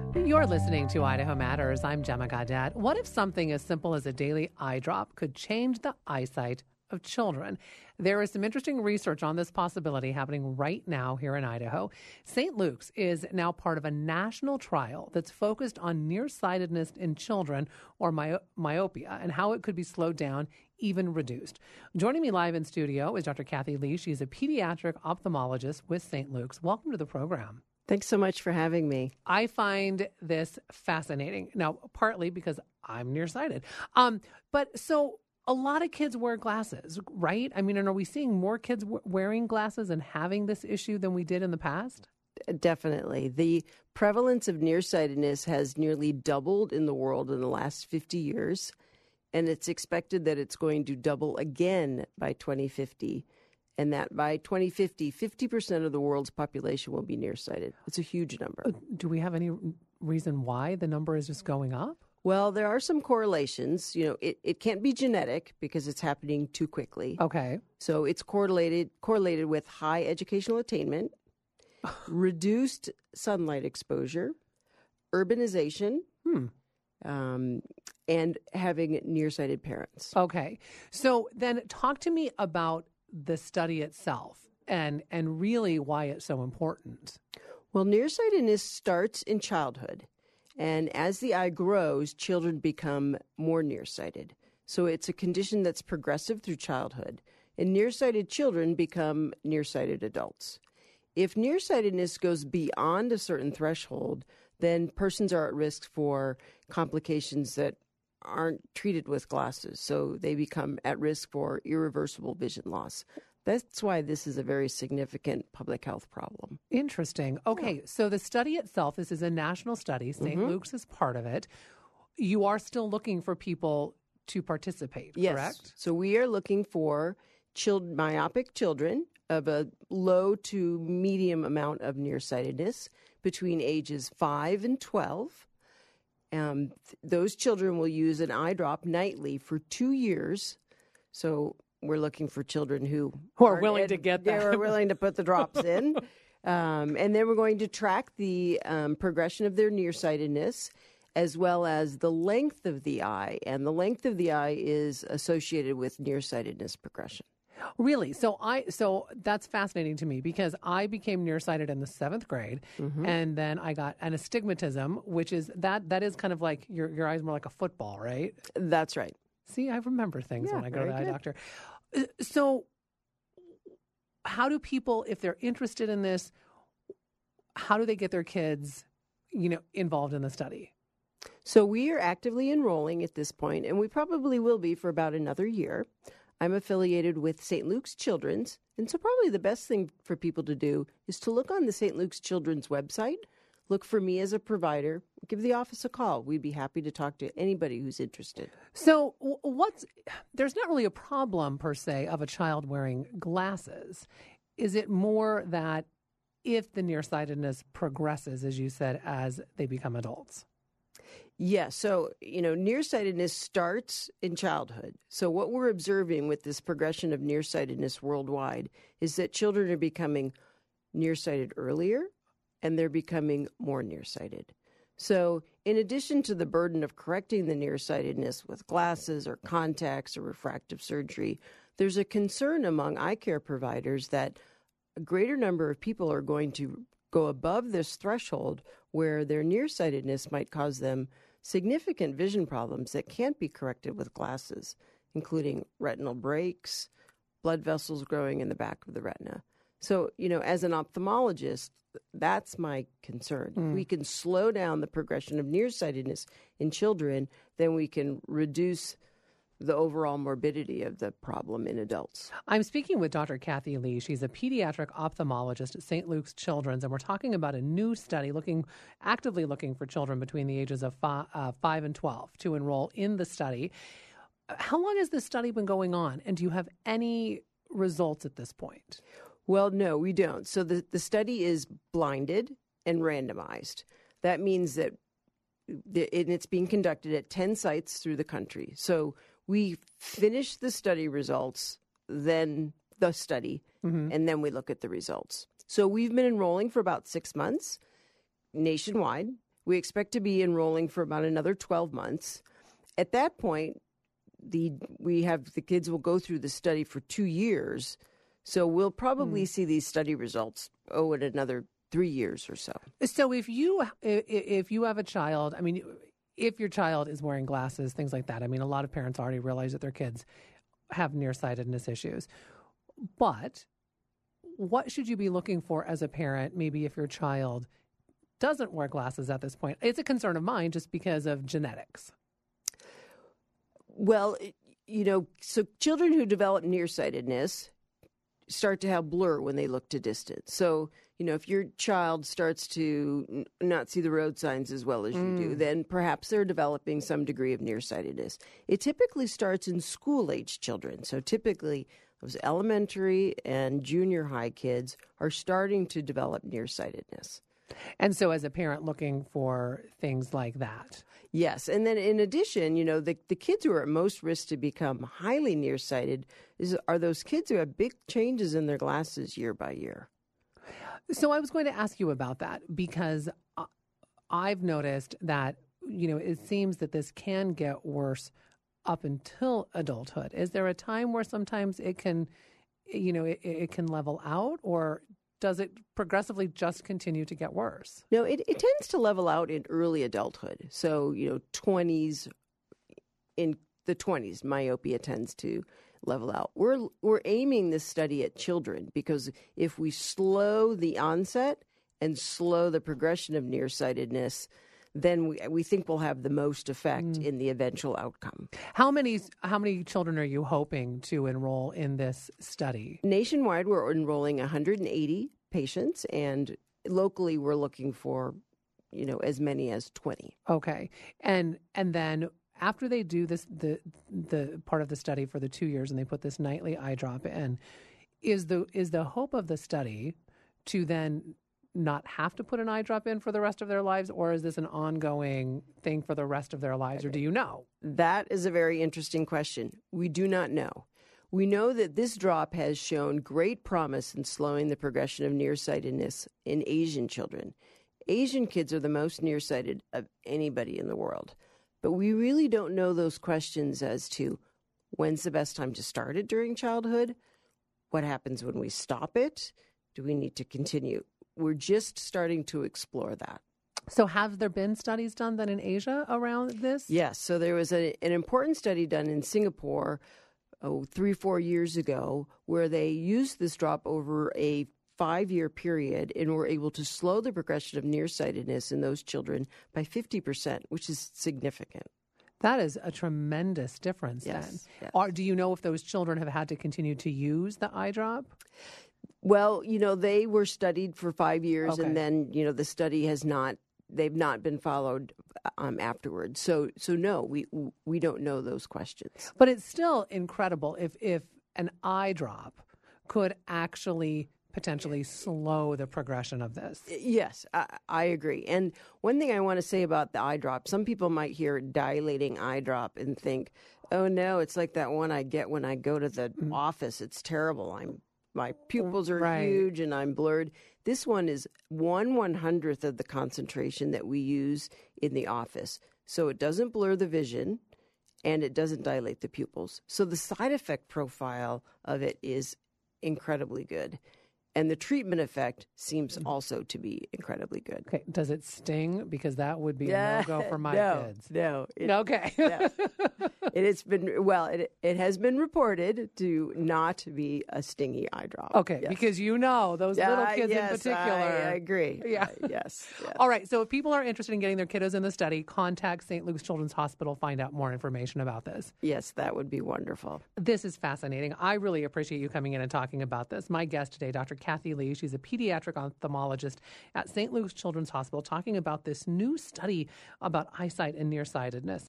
You're listening to Idaho Matters. I'm Gemma Gaudette. What if something as simple as a daily eye drop could change the eyesight of children? There is some interesting research on this possibility happening right now here in Idaho. St. Luke's is now part of a national trial that's focused on nearsightedness in children, or myopia, and how it could be slowed down, even reduced. Joining me live in studio is Dr. Kathy Lee. She's a pediatric ophthalmologist with St. Luke's. Welcome to the program. Thanks so much for having me. I find this fascinating. Now, partly because I'm nearsighted. But so a lot of kids wear glasses, right? I mean, and are we seeing more kids wearing glasses and having this issue than we did in the past? Definitely. The prevalence of nearsightedness has nearly doubled in the world in the last 50 years, and it's expected that it's going to double again by 2050. And that by 2050, 50% of the world's population will be nearsighted. It's a huge number. Do we have any reason why the number is just going up? Well, there are some correlations. You know, it can't be genetic because it's happening too quickly. Okay. So it's correlated with high educational attainment, reduced sunlight exposure, urbanization, and having nearsighted parents. Okay. So then talk to me about the study itself and really why it's so important. Well, nearsightedness starts in childhood. And as the eye grows, children become more nearsighted. So it's a condition that's progressive through childhood. And nearsighted children become nearsighted adults. If nearsightedness goes beyond a certain threshold, then persons are at risk for complications that aren't treated with glasses. So they become at risk for irreversible vision loss. That's why this is a very significant public health problem. Interesting. Okay, so the study itself, this is a national study. St. Luke's is part of it. You are still looking for people to participate, correct? Yes. So we are looking for myopic children of a low to medium amount of nearsightedness between ages 5 and 12. Those children will use an eye drop nightly for 2 years. So we're looking for children who are willing to get that. They're willing to put the drops in. And then we're going to track the progression of their nearsightedness as well as the length of the eye. And the length of the eye is associated with nearsightedness progression. Really? So that's fascinating to me because I became nearsighted in the 7th grade, and then I got an astigmatism, which is that is kind of like your eyes more like a football, right? That's right. See, I remember things when I go to the eye doctor. So how do people, if they're interested in this, how do they get their kids, involved in the study? So we are actively enrolling at this point, and we probably will be for about another year. I'm affiliated with St. Luke's Children's, and so probably the best thing for people to do is to look on the St. Luke's Children's website, look for me as a provider, give the office a call. We'd be happy to talk to anybody who's interested. So there's not really a problem per se of a child wearing glasses. Is it more that if the nearsightedness progresses, as you said, as they become adults? Yeah, so, nearsightedness starts in childhood. So what we're observing with this progression of nearsightedness worldwide is that children are becoming nearsighted earlier, and they're becoming more nearsighted. So in addition to the burden of correcting the nearsightedness with glasses or contacts or refractive surgery, there's a concern among eye care providers that a greater number of people are going to go above this threshold where their nearsightedness might cause them significant vision problems that can't be corrected with glasses, including retinal breaks, blood vessels growing in the back of the retina. So, as an ophthalmologist, that's my concern. If we can slow down the progression of nearsightedness in children, then we can reduce the overall morbidity of the problem in adults. I'm speaking with Dr. Kathy Lee. She's a pediatric ophthalmologist at St. Luke's Children's, and we're talking about a new study actively looking for children between the ages of 5 and 12 to enroll in the study. How long has this study been going on, and do you have any results at this point? Well, no, we don't. So the study is blinded and randomized. That means that it's being conducted at 10 sites through the country. So we finish the study results, then the study, and then we look at the results. So we've been enrolling for about 6 months nationwide. We expect to be enrolling for about another 12 months. At that point, the kids will go through the study for 2 years. So we'll probably see these study results, in another 3 years or so. So if you have a child, I mean, if your child is wearing glasses, things like that, I mean, a lot of parents already realize that their kids have nearsightedness issues. But what should you be looking for as a parent, maybe if your child doesn't wear glasses at this point? It's a concern of mine just because of genetics. Well, so children who develop nearsightedness start to have blur when they look to distance. So, if your child starts to not see the road signs as well as you do, then perhaps they're developing some degree of nearsightedness. It typically starts in school-age children. So typically, those elementary and junior high kids are starting to develop nearsightedness. And so as a parent looking for things like that. Yes. And then in addition, the kids who are at most risk to become highly nearsighted are those kids who have big changes in their glasses year by year. So I was going to ask you about that because I've noticed that, it seems that this can get worse up until adulthood. Is there a time where sometimes it can, it can level out, or does it progressively just continue to get worse? No, it tends to level out in early adulthood. So, 20s, in the 20s, myopia tends to level out. We're aiming this study at children because if we slow the onset and slow the progression of nearsightedness, then we think we'll have the most effect in the eventual outcome. How many children are you hoping to enroll in this study? Nationwide, we're enrolling 180 patients, and locally, we're looking for, as many as 20. Okay, and then after they do this, the part of the study for the 2 years, and they put this nightly eye drop in, is the hope of the study to then not have to put an eye drop in for the rest of their lives, or is this an ongoing thing for the rest of their lives, or do you know? That is a very interesting question. We do not know. We know that this drop has shown great promise in slowing the progression of nearsightedness in Asian children. Asian kids are the most nearsighted of anybody in the world. But we really don't know those questions as to when's the best time to start it during childhood, what happens when we stop it, do we need to continue? We're just starting to explore that. So have there been studies done then in Asia around this? Yes. So there was an important study done in Singapore 3-4 years ago where they used this drop over a 5-year period and were able to slow the progression of nearsightedness in those children by 50%, which is significant. That is a tremendous difference then. Yes. Do you know if those children have had to continue to use the eye drop? Well, they were studied for 5 years, Okay. and then, the study they've not been followed afterwards. So no, we don't know those questions. But it's still incredible if an eye drop could actually potentially slow the progression of this. Yes, I agree. And one thing I want to say about the eye drop, some people might hear dilating eye drop and think, oh no, it's like that one I get when I go to the office. It's terrible. My pupils are huge and I'm blurred. This one is 1/100th of the concentration that we use in the office. So it doesn't blur the vision and it doesn't dilate the pupils. So the side effect profile of it is incredibly good. And the treatment effect seems also to be incredibly good. Okay. Does it sting? Because that would be a no-go for my kids. No. Okay. No. It has been reported to not be a stingy eye drop. Okay, yes. because those little kids in yes, particular. I agree. Yeah. Yes. All right. So if people are interested in getting their kiddos in the study, contact St. Luke's Children's Hospital, find out more information about this. Yes, that would be wonderful. This is fascinating. I really appreciate you coming in and talking about this. My guest today, Dr. Kathy Lee, she's a pediatric ophthalmologist at St. Luke's Children's Hospital, talking about this new study about eyesight and nearsightedness.